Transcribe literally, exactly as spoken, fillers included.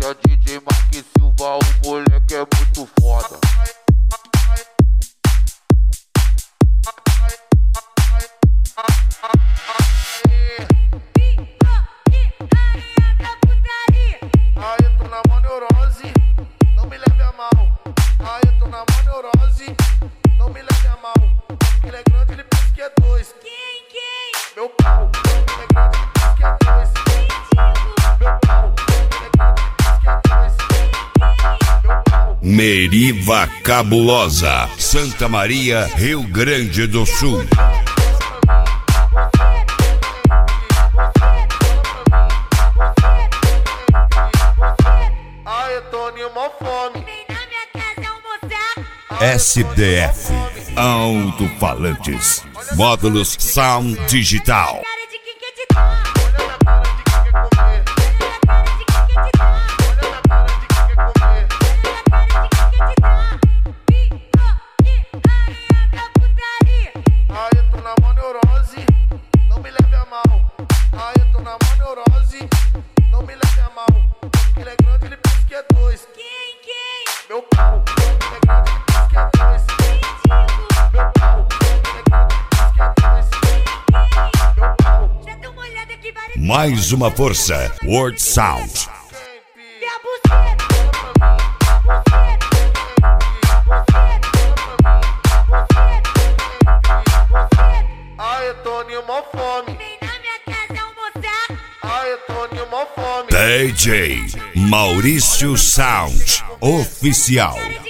Esse é D J Mark Silva, o moleque é muito foda. Aí eu tô na mó neurose, não me leve a mal. Aí eu tô na mó neurose, não me leve a mal. Ele é grande, ele pensa que é dois. Quem, quem? Meu pau, ele é grande, ele pensa que é dois. Meu pau, ele é grande, ele pensa que é dois. Meu pau. Meriva Cabulosa, Santa Maria, Rio Grande do Sul. Aí eu tô em mó fome. Vem na minha casa almoçar. S D F, Alto-Falantes, Módulos Sound Digital. Cara de quem quer te dar. Olha na cara de quem quer comer. Cara de quem quer te dar. Olha na cara de quem quer comer. Aí eu tô na mó neurose, não me leve a mal. Aí eu tô na mó neurose, não me leve a mal. Ele é grande, ele pensa que é dois. Quem, quem? Meu pau, ele é grande, ele pensa que é dois. Meu pau, ele é grande, ele pensa que é dois. Meu pau. Já dá uma olhada aqui, várias. Mais uma força, World Sound. Vê a buceta. Aí eu tô em mó fome. Vem na minha casa almoçar. Aí eu tô em mó fome. D J Maurício Sound Oficial.